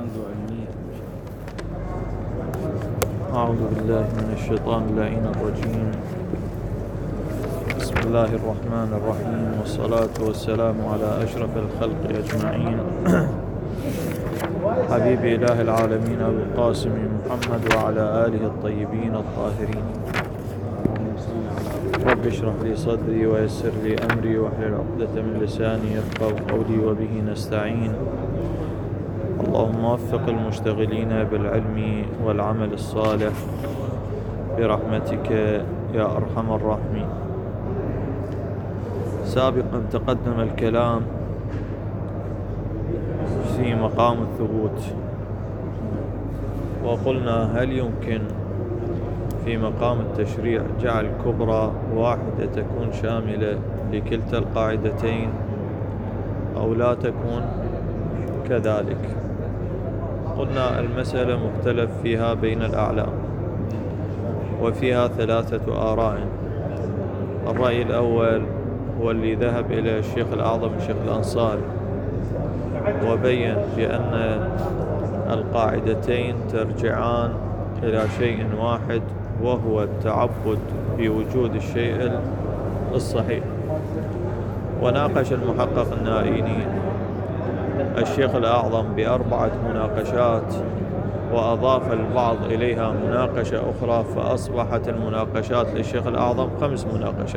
عنده علمية. أعوذ بالله من الشيطان اللعين الرجيم. بسم الله الرحمن الرحيم، والصلاة والسلام على أشرف الخلق أجمعين حبيب إله العالمين أبي القاسم محمد وعلى آله الطيبين الطاهرين. رب اشرح لي صدري ويسر لي أمري واحلل عقدة من لساني يفقهوا قولي وبه نستعين. اللهم وفق المشتغلين بالعلم والعمل الصالح برحمتك يا أرحم الراحمين. سابقا تقدم الكلام في مقام الثبوت، وقلنا هل يمكن في مقام التشريع جعل كبرى واحدة تكون شاملة لكلتا القاعدتين أو لا تكون كذلك؟ قلنا المسألة مختلف فيها بين الأعلام، وفيها ثلاثة آراء. الرأي الأول هو اللي ذهب إلى الشيخ الأعظم الشيخ الأنصاري، وبين بأن القاعدتين ترجعان إلى شيء واحد، وهو التعبد بوجود الشيء الصحيح. وناقش المحقق النائيني الشيخ الأعظم ب4 مناقشات، وأضاف البعض إليها مناقشة أخرى، فأصبحت المناقشات للشيخ الأعظم 5 مناقشات.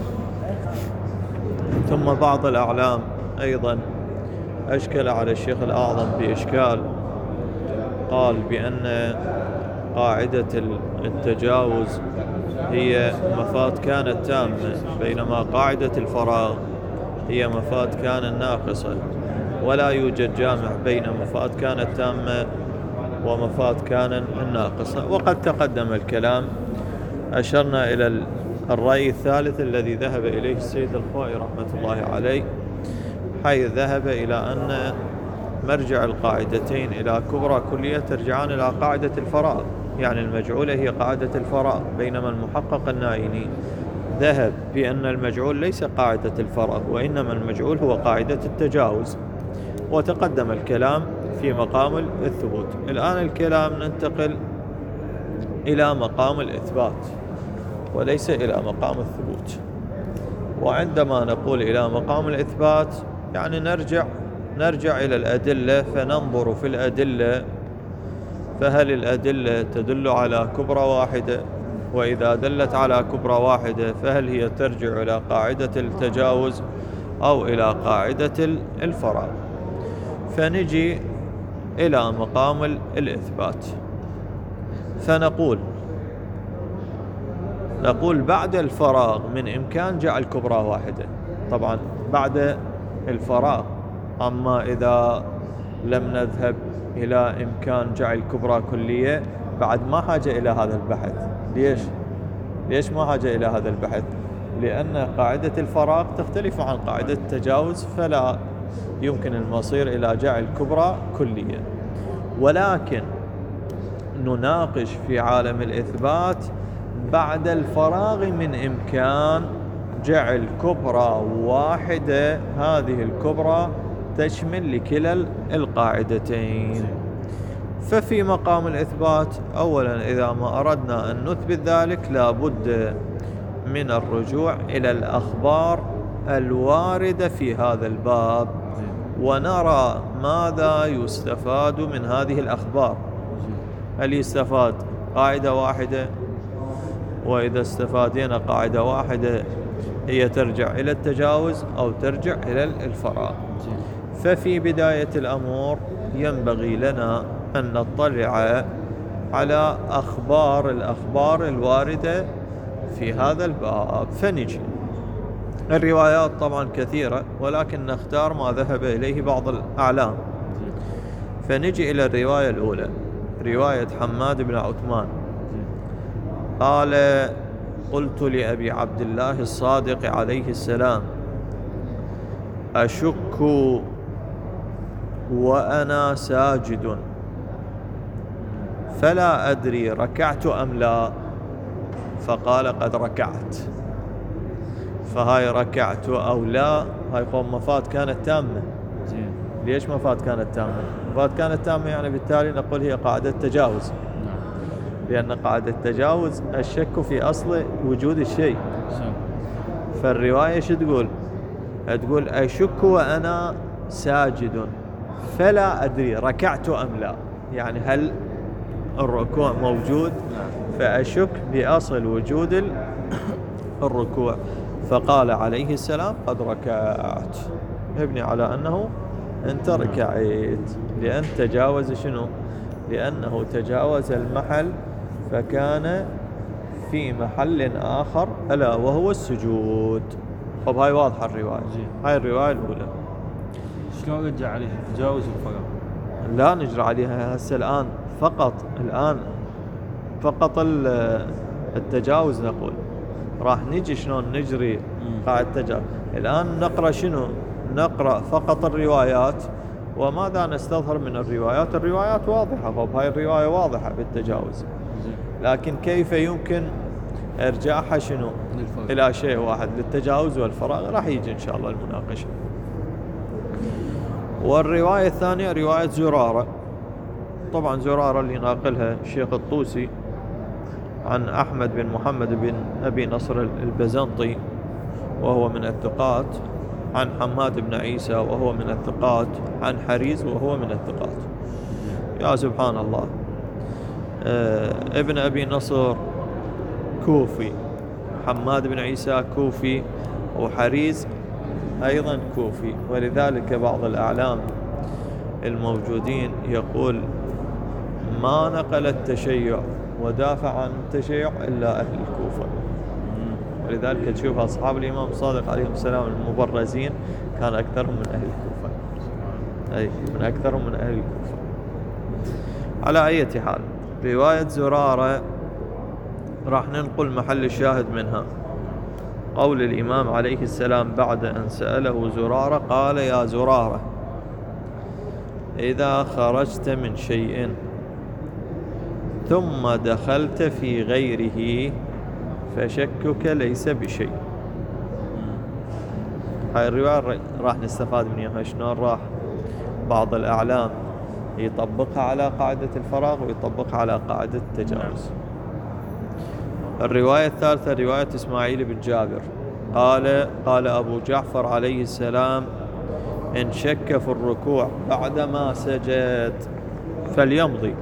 ثم بعض الأعلام أيضا أشكل على الشيخ الأعظم بإشكال، قال بأن قاعدة التجاوز هي مفاد كانت تامة، بينما قاعدة الفراغ هي مفاد كان ناقصة، ولا يوجد جامع بين مفاد كانت تامة ومفاد كان ناقصة. وقد تقدم الكلام، أشرنا إلى الرأي الثالث الذي ذهب إليه السيد الخوئي رحمة الله عليه، حيث ذهب إلى أن مرجع القاعدتين إلى كبرى كلية ترجعان إلى قاعدة الفراغ، يعني المجعولة هي قاعدة الفراغ، بينما المحقق النائيني ذهب بأن المجعول ليس قاعدة الفراغ، وإنما المجعول هو قاعدة التجاوز. وتقدم الكلام في مقام الثبوت. الآن الكلام ننتقل إلى مقام الإثبات وليس إلى مقام الثبوت. وعندما نقول إلى مقام الإثبات يعني نرجع إلى الأدلة، فننظر في الأدلة، فهل الأدلة تدل على كبرى واحدة؟ وإذا دلت على كبرى واحدة فهل هي ترجع إلى قاعدة التجاوز أو إلى قاعدة الفراغ؟ فنجي إلى مقام الإثبات، فنقول بعد الفراغ من إمكان جعل كبرى واحدة، طبعا بعد الفراغ. أما إذا لم نذهب إلى إمكان جعل كبرى كلية بعد ما حاجة إلى هذا البحث. ليش ما حاجة إلى هذا البحث؟ لأن قاعدة الفراغ تختلف عن قاعدة التجاوز، فلا يمكن المصير إلى جعل كبرى كلية. ولكن نناقش في عالم الإثبات بعد الفراغ من إمكان جعل كبرى واحدة، هذه الكبرى تشمل لكلا القاعدتين. ففي مقام الإثبات أولا إذا ما أردنا أن نثبت ذلك لابد من الرجوع إلى الأخبار الواردة في هذا الباب، ونرى ماذا يستفاد من هذه الأخبار. هل يستفاد قاعدة واحدة؟ وإذا استفادنا قاعدة واحدة هي ترجع إلى التجاوز أو ترجع إلى الفراغ. ففي بداية الأمور ينبغي لنا أن نطلع على الأخبار الواردة في هذا الباب. فنجي الروايات طبعا كثيرة، ولكن نختار ما ذهب إليه بعض الأعلام. فنجي إلى الرواية الأولى، رواية حماد بن عثمان قال: قلت لأبي عبد الله الصادق عليه السلام: أشك وأنا ساجد فلا أدري ركعت أم لا. فقال: قد ركعت. فهاي ركعت أو لا، هاي قوم مفاد كانت تامة، ليش ما فات كانت تامة؟ فات كانت تامة يعني بالتالي نقول هي قاعدة تجاوز، لأن قاعدة تجاوز الشك في أصل وجود الشيء. فالرواية شو تقول؟ تقول أشك وأنا ساجد فلا أدري ركعت أم لا، يعني هل الركوع موجود؟ فأشك بأصل وجود الركوع. فقال عليه السلام قد ركعت، يبني على أنه أنت ركعت، لأن تجاوز شنو؟ لأنه تجاوز المحل فكان في محل آخر ألا وهو السجود. طب هاي واضحة الرواية، هاي الرواية الأولى. شلون رجع عليه تجاوز الفرق؟ لا نجرى عليها هسه الآن، الآن فقط التجاوز نقول. راح نجي شلون نجري قاعدة التجاوز. الآن نقرأ شنو؟ نقرأ فقط الروايات، وماذا نستظهر من الروايات؟ الروايات واضحة. طب هاي الرواية واضحة بالتجاوز، لكن كيف يمكن إرجاعها شنو؟ إلى شيء واحد، للتجاوز والفراغ. راح يجي إن شاء الله المناقشة. والرواية الثانية رواية زرارة. طبعا زرارة اللي ناقلها الشيخ الطوسي عن أحمد بن محمد بن أبي نصر البزنطي وهو من الثقات، عن حماد بن عيسى وهو من الثقات، عن حريز وهو من الثقات. يا سبحان الله، ابن أبي نصر كوفي، حماد بن عيسى كوفي، وحريز أيضا كوفي. ولذلك بعض الأعلام الموجودين يقول ما نقل التشيع ودافع عن التشيع إلا أهل الكوفة. ولذلك تشوف أصحاب الإمام الصادق عليهم السلام المبرزين كان أكثرهم من أهل الكوفة، أي من أكثرهم من أهل الكوفة. على أي حال، رواية زرارة راح ننقل محل الشاهد منها. قول الإمام عليه السلام بعد أن سأله زرارة، قال يا زرارة إذا خرجت من شيء ثم دخلت في غيره فشكك ليس بشيء. هاي الرواية راح نستفاد منها شلون راح بعض الأعلام يطبقها على قاعدة الفراغ ويطبقها على قاعدة التجاوز. الرواية الثالثة رواية إسماعيل بن جابر قال أبو جعفر عليه السلام إن شك في الركوع بعدما سجد فليمضي،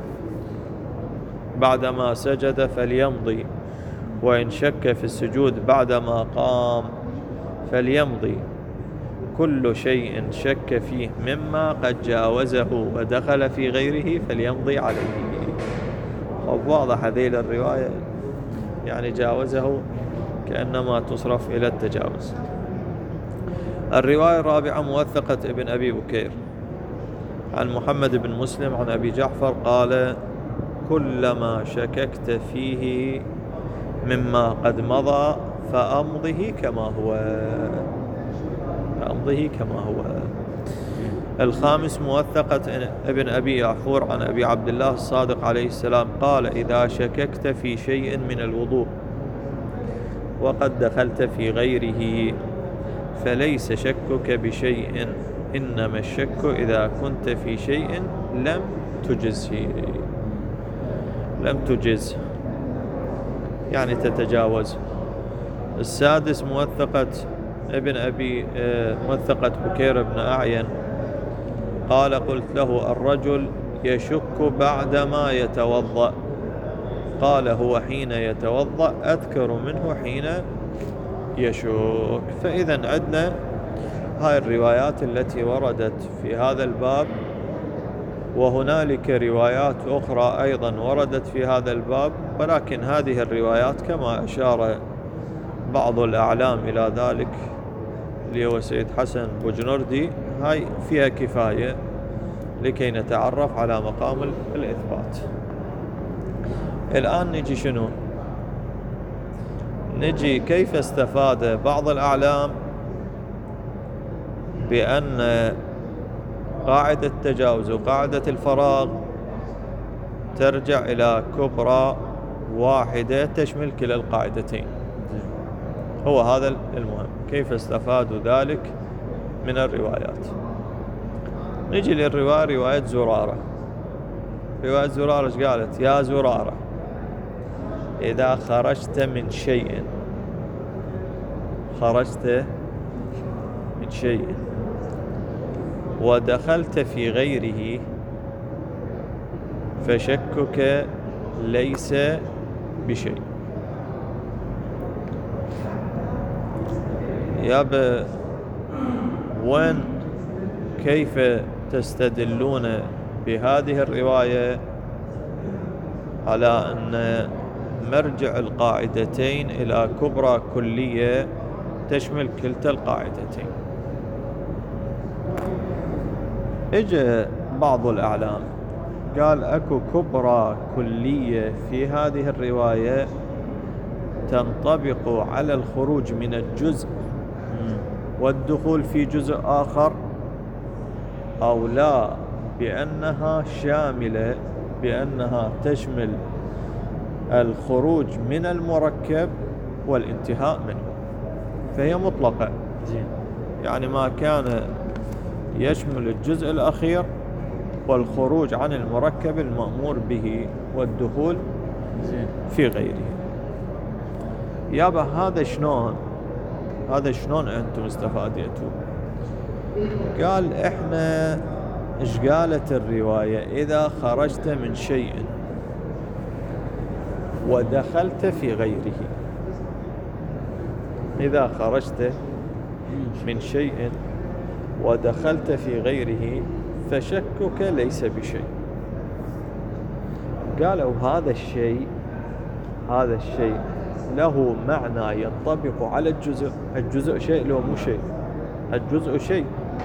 بعدما سجد فليمضي، وإن شك في السجود بعدما قام فليمضي، كل شيء شك فيه مما قد جاوزه ودخل في غيره فليمضي عليه. واضح هذه الرواية، يعني جاوزه كأنما تصرف إلى التجاوز. الرواية الرابعة موثقة ابن أبي بكير عن محمد بن مسلم عن أبي جعفر قال كلما شككت فيه مما قد مضى فأمضه كما هو، فأمضه كما هو. الخامس موثقة ابن أبي يعفور عن أبي عبد الله الصادق عليه السلام قال إذا شككت في شيء من الوضوء وقد دخلت في غيره فليس شكك بشيء، إنما الشك إذا كنت في شيء لم تجزه، يعني تتجاوز. السادس موثقة موثقة بكير بن أعين قال قلت له الرجل يشك بعدما يتوضأ، قال هو حين يتوضأ أذكر منه حين يشك. فإذا عندنا هاي الروايات التي وردت في هذا الباب، وهنالك روايات أخرى أيضا وردت في هذا الباب، ولكن هذه الروايات كما أشار بعض الأعلام إلى ذلك اللي هو سيد حسن بوجنردي، هاي فيها كفاية لكي نتعرف على مقام الإثبات. الآن نجي شنو؟ نجي كيف استفاد بعض الأعلام بأن قاعدة التجاوز وقاعدة الفراغ ترجع إلى كبرى واحدة تشمل كلا القاعدتين. هو هذا المهم، كيف استفادوا ذلك من الروايات. نجي للرواية، رواية زرارة. رواية زرارة ايش قالت؟ يا زرارة إذا خرجت من شيء، خرجت من شيء ودخلت في غيره فشكك ليس بشيء. يابا وين كيف تستدلون بهذه الرواية على أن مرجع القاعدتين إلى كبرى كلية تشمل كلتا القاعدتين؟ اجى بعض الأعلام قال اكو كبرى كلية في هذه الرواية تنطبق على الخروج من الجزء والدخول في جزء آخر، أو لا، بأنها شاملة، بأنها تشمل الخروج من المركب والانتهاء منه، فهي مطلقة. يعني ما كان يشمل الجزء الأخير والخروج عن المركب المأمور به والدخول في غيره. يابا هذا شلون؟ هذا شلون أنتم استفادتوا؟ قال إحنا إيش قالت الرواية؟ إذا خرجت من شيء ودخلت في غيره. إذا خرجت من شيء ودخلت في غيره فشكك ليس بشيء. قالوا هذا الشيء، هذا الشيء له معنى ينطبق على الجزء. الجزء شيء لو مو شيء، الجزء شيء،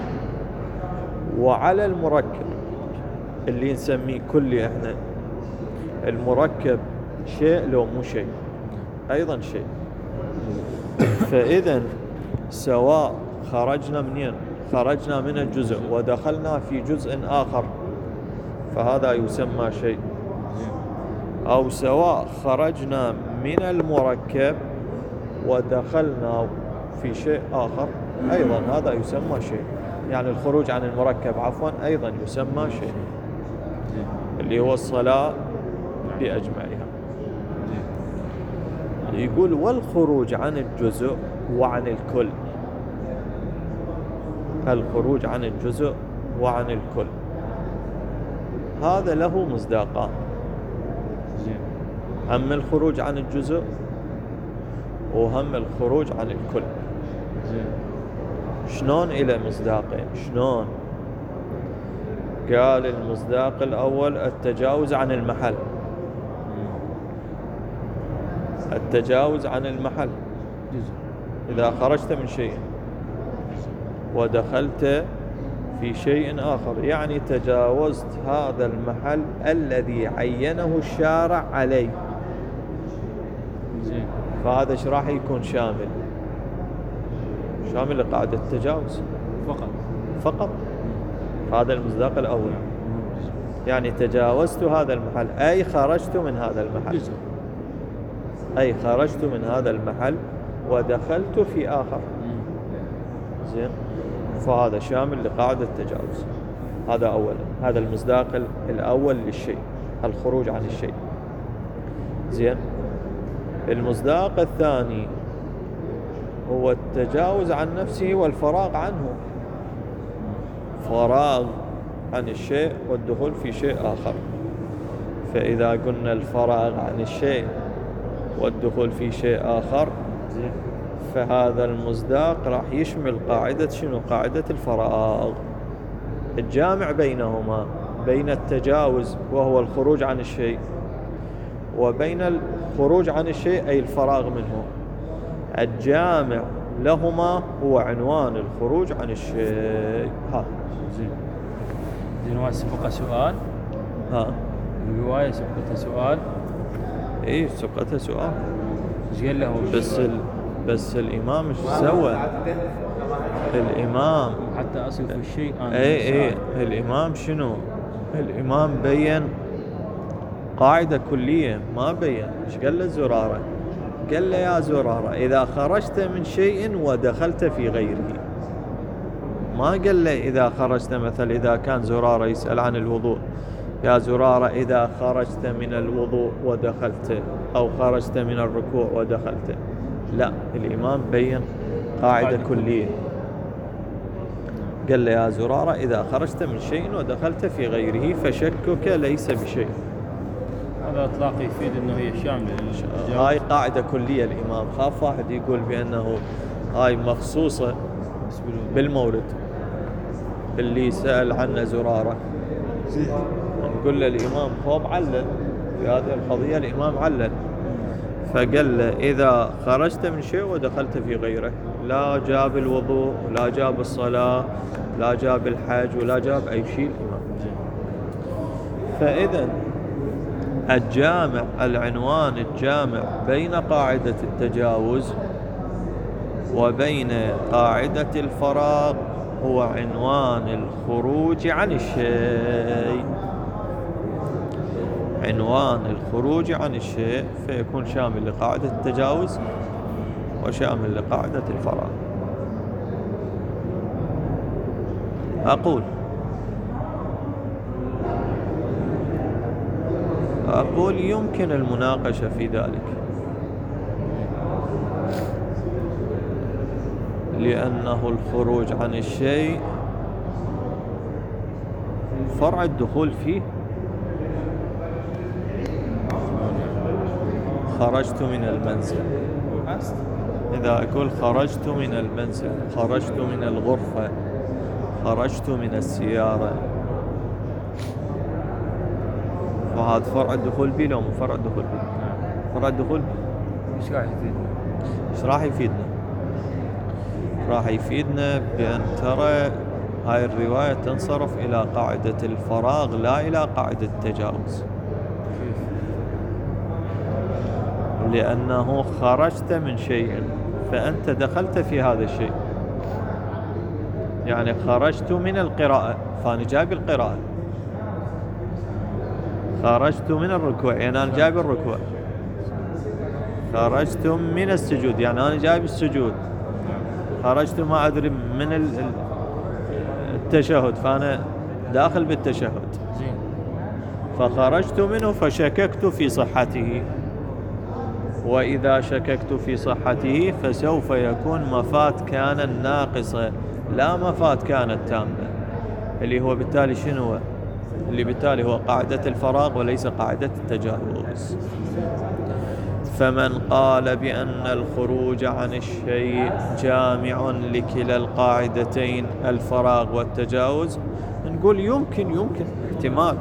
وعلى المركب اللي نسميه كلي احنا، المركب شيء لو مو شيء ايضا شيء. فاذا سواء خرجنا منين؟ خرجنا من الجزء ودخلنا في جزء آخر فهذا يسمى شيء، أو سواء خرجنا من المركب ودخلنا في شيء آخر أيضا هذا يسمى شيء. يعني الخروج عن المركب عفوا أيضا يسمى شيء، اللي هو الصلاة بأجمعها. يقول والخروج عن الجزء وعن الكل، الخروج عن الجزء وعن الكل هذا له مصداقان. هم الخروج عن الجزء وهم الخروج عن الكل. شلون إلى مصداقين؟ شلون؟ قال المصداق الأول التجاوز عن المحل، التجاوز عن المحل. إذا خرجت من شيء ودخلت في شيء آخر يعني تجاوزت هذا المحل الذي عينه الشارع عليه، فهذا ايش راح يكون؟ شامل، شامل لقاعدة التجاوز فقط. هذا المصداق الأول، يعني تجاوزت هذا المحل أي خرجت من هذا المحل، أي خرجت من هذا المحل ودخلت في آخر. زين، فهذا شامل لقاعدة التجاوز. هذا أولا، هذا المصداق الأول للشيء، الخروج عن الشيء. زين، المصداق الثاني هو التجاوز عن نفسه والفراغ عنه، فراغ عن الشيء والدخول في شيء آخر. فإذا قلنا الفراغ عن الشيء والدخول في شيء آخر فهذا المصداق راح يشمل قاعدة شنو؟ قاعدة الفراغ، الجامع بينهما، بين التجاوز وهو الخروج عن الشيء وبين الخروج عن الشيء أي الفراغ منه. الجامع لهما هو عنوان الخروج عن الشيء. ها زين، سبق سؤال. ها الرواية سبقتها سؤال. ايه سبقتها سؤال. ايش قال له؟ بس الإمام ايش سوى؟ الإمام حتى أصل في الشيء. ايه الإمام شنو؟ الإمام بين قاعدة كلية، ما بين. ايش قال له زرارة؟ قال له يا زرارة إذا خرجت من شيء ودخلت في غيره. ما قال له إذا خرجت، مثل إذا كان زرارة يسأل عن الوضوء، يا زرارة إذا خرجت من الوضوء ودخلت، أو خرجت من الركوع ودخلت. لا، الإمام بين قاعدة كلية، قال له يا زرارة إذا خرجت من شيء ودخلت في غيره فشكك ليس بشيء. هذا إطلاق يفيد أنه هي شاملة للتجاوز. هاي قاعدة كلية، الإمام خاف واحد يقول بأنه هاي مخصوصة بالمورد اللي سأل عنه زرارة. نقول له الإمام خوب علل في هذه القضية، الإمام علل فقال له إذا خرجت من شيء ودخلت في غيره، لا جاب الوضوء ولا جاب الصلاة لا جاب الحج ولا جاب أي شيء الإمام. فإذا العنوان الجامع بين قاعدة التجاوز وبين قاعدة الفراغ هو عنوان الخروج عن الشيء. عنوان الخروج عن الشيء فيكون شامل لقاعدة التجاوز وشامل لقاعدة الفراغ. أقول يمكن المناقشة في ذلك، لأنه الخروج عن الشيء فرع الدخول فيه. خرجت من المنزل، إذا أقول خرجت من المنزل، خرجت من الغرفة، خرجت من السيارة، فهذا فرع الدخول بي لو مو فرع الدخول بي؟ فرع الدخول بي. ايش راح يفيدنا؟ ايش راح يفيدنا؟ راح يفيدنا بأن ترى هاي الرواية تنصرف إلى قاعدة الفراغ لا إلى قاعدة التجاوز. لأنه خرجت من شيء فأنت دخلت في هذا الشيء، يعني خرجت من القراءة فأنا جايب القراءة، خرجت من الركوع يعني أنا جايب الركوع، خرجت من السجود يعني أنا جايب السجود، خرجت ما أدري من التشهد فأنا داخل بالتشهد، فخرجت منه فشككت في صحته، وإذا شككت في صحته فسوف يكون مفات كان ناقصة لا مفات كانت تامة، اللي هو بالتالي شنو هو؟ اللي بالتالي هو قاعدة الفراغ وليس قاعدة التجاوز. فمن قال بأن الخروج عن الشيء جامع لكلا القاعدتين الفراغ والتجاوز، نقول يمكن احتمال،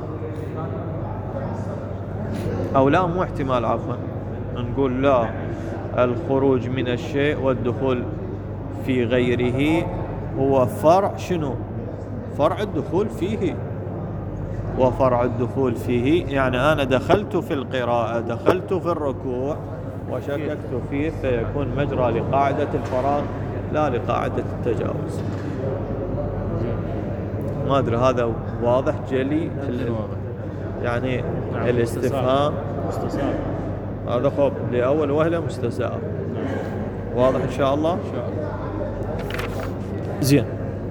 أو لا مو احتمال عفوا، نقول لا، الخروج من الشيء والدخول في غيره هو فرع شنو؟ فرع الدخول فيه. وفرع الدخول فيه يعني أنا دخلت في القراءة، دخلت في الركوع وشككت فيه، فيكون مجرى لقاعدة الفراغ لا لقاعدة التجاوز. ما أدري هذا واضح جلي يعني الاستفهام مستساغ، هذا خب لأول وهلة مستساغ. واضح إن شاء الله؟ إن شاء الله. زين.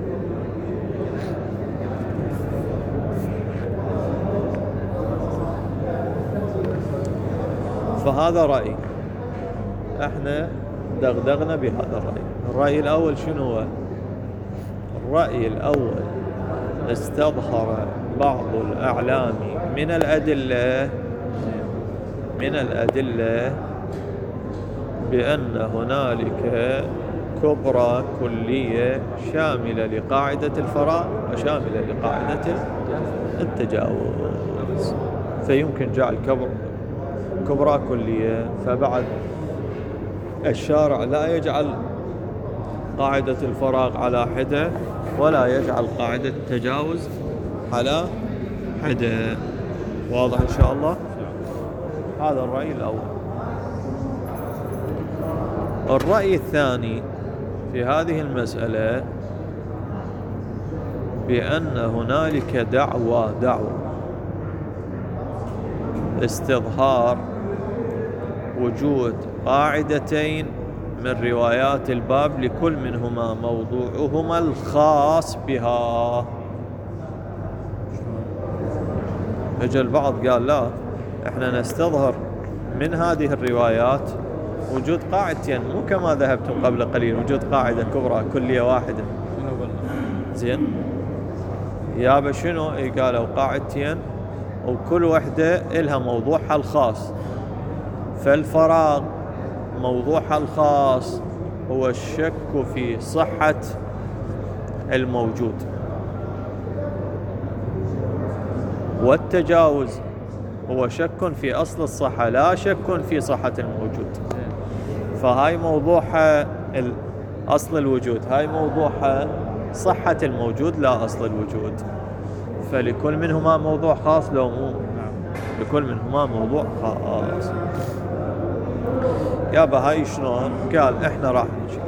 فهذا رأي، احنا دغدغنا بهذا الرأي. الرأي الأول شنو هو؟ الرأي الأول استظهر بعض الأعلام من الأدلة بأن هنالك كبرى كلية شاملة لقاعدة الفراغ وشاملة لقاعدة التجاوز، فيمكن جعل كبرى كلية، فبعد الشارع لا يجعل قاعدة الفراغ على حدة ولا يجعل قاعدة التجاوز على حدة. واضح إن شاء الله؟ هذا الرأي الأول. الرأي الثاني في هذه المسألة بأن هنالك دعوة استظهار وجود قاعدتين من روايات الباب لكل منهما موضوعهما الخاص بها. اجى البعض قال لا، احنا نستظهر من هذه الروايات وجود قاعدتين، مو كما ذهبتم قبل قليل وجود قاعدة كبرى كلية واحدة. زين يابا شنو؟ قالوا قاعدتين وكل وحدة إلها موضوعها الخاص. فالفراغ موضوعها الخاص هو الشك في صحة الموجود، والتجاوز هو شك في أصل الصحة لا شك في صحة الموجود. فهاي موضوعها أصل الوجود، هاي موضوعها صحة الموجود لا أصل الوجود. فلكل منهما موضوع خاص لو مو؟ لكل منهما موضوع خاص. يابا هاي شلون؟ قال احنا راح نجي.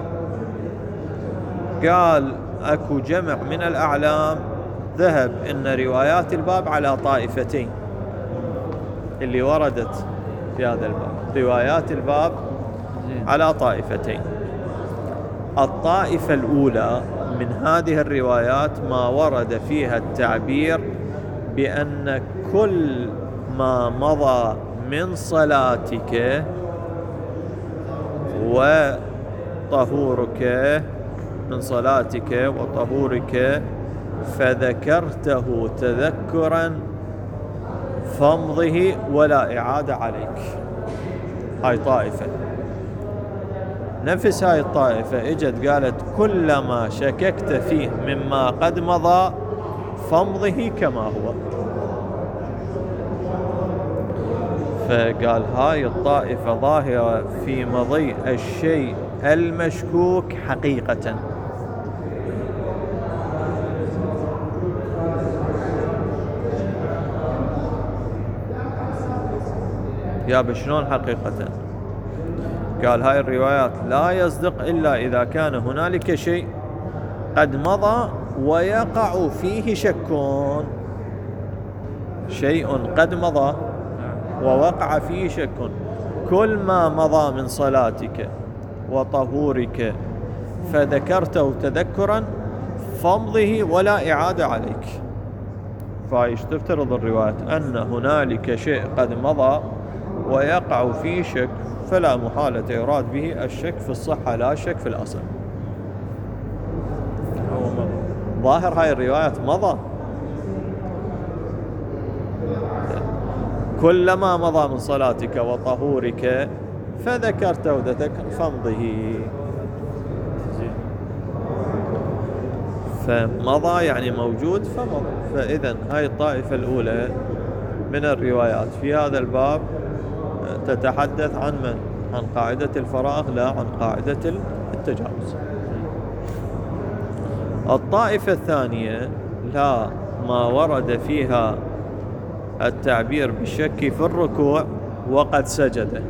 قال اكو جمع من الأعلام ذهب ان روايات الباب على طائفتين اللي وردت في هذا الباب. روايات الباب على طائفتين. الطائفة الأولى من هذه الروايات ما ورد فيها التعبير بأن كل ما مضى من صلاتك وطهورك، من صلاتك وطهورك فذكرته تذكرا فامضه ولا إعادة عليك. هاي طائفة. نفس هاي الطائفة اجت قالت كلما شككت فيه مما قد مضى فامضه كما هو. فقال هاي الطائفة ظاهرة في مضي الشيء المشكوك حقيقة. يا شلون حقيقة؟ قال هاي الروايات لا يصدق إلا إذا كان هنالك شيء قد مضى ويقع فيه شك. شيء قد مضى ووقع فيه شك. كل ما مضى من صلاتك وطهورك فذكرته تذكرا فامضه ولا إعادة عليك. فايش تفترض الروايات؟ أن هنالك شيء قد مضى ويقع فيه شك، فلا محالة يراد به الشك في الصحة لا الشك في الأصل. ظاهر هاي الروايات مضى. كلما مضى من صلاتك وطهورك فذكرته تذكر فامضه. فمضى يعني موجود فمضى. فإذن هاي الطائفة الأولى من الروايات في هذا الباب تتحدث عن من؟ عن قاعدة الفراغ لا عن قاعدة التجاوز. الطائفة الثانية لا، ما ورد فيها التعبير بالشك في الركوع وقد سجد،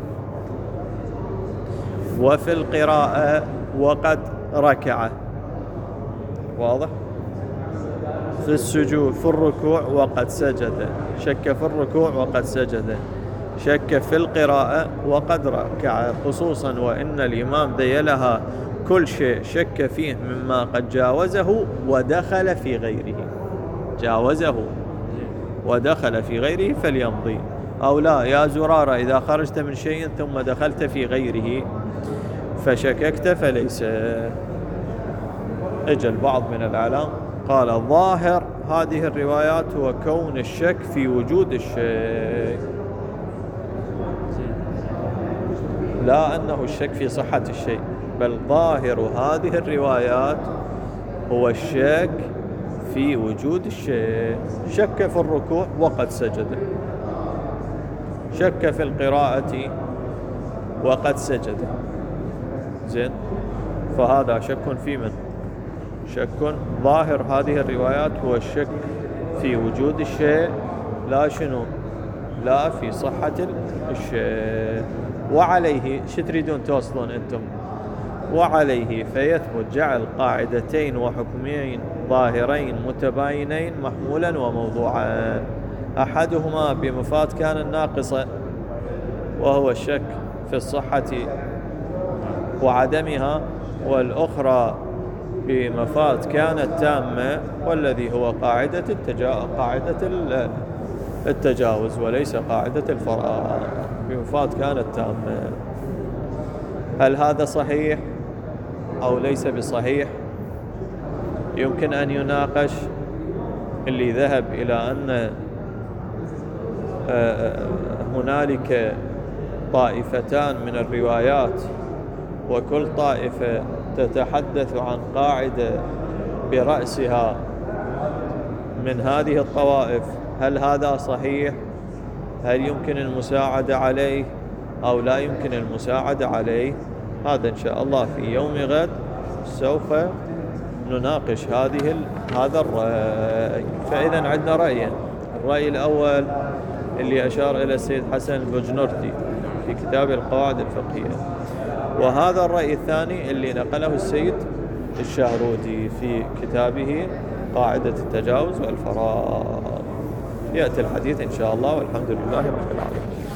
وفي القراءة وقد ركع. واضح؟ في السجود في الركوع وقد سجد، شك في الركوع وقد سجد، شك في القراءة وقد ركع، خصوصا وإن الإمام ذيلها كل شيء شك فيه مما قد جاوزه ودخل في غيره. جاوزه ودخل في غيره فليمضي. أو لا يا زرارة إذا خرجت من شيء ثم دخلت في غيره فشككت فليس. اجى البعض من الأعلام قال ظاهر هذه الروايات هو كون الشك في وجود الشيء، لا أنه الشك في صحة الشيء، بل ظاهر هذه الروايات هو الشك في وجود الشيء. شك في الركوع وقد سجد، شك في القراءة وقد سجد. زين، فهذا شك في من؟ شك ظاهر هذه الروايات هو الشك في وجود الشيء لا شنو؟ لا في صحة الشيء. وعليه شو تريدون توصلون أنتم؟ وعليه فيثبت جعل قاعدتين وحكمين ظاهرين متباينين محمولا وموضوعا، أحدهما بمفاد كان الناقصة وهو الشك في الصحة وعدمها، والأخرى بمفاد كانت تامة، والذي هو قاعدة التجاوز وليس قاعدة الفراغ، بمفاد كانت تامة. هل هذا صحيح أو ليس بصحيح؟ يمكن أن يناقش اللي ذهب إلى أن هنالك طائفتان من الروايات، وكل طائفة تتحدث عن قاعدة برأسها من هذه الطوائف. هل هذا صحيح؟ هل يمكن المساعدة عليه أو لا يمكن المساعدة عليه؟ هذا إن شاء الله في يوم غد سوف نناقش هذا الرأي. فإذا عندنا رأيين: الرأي الأول اللي أشار إلى السيد حسن البجنورتي في كتاب القواعد الفقهية، وهذا الرأي الثاني اللي نقله السيد الشهرودي في كتابه قاعدة التجاوز والفراغ. يأتي الحديث إن شاء الله، والحمد لله رب العالمين.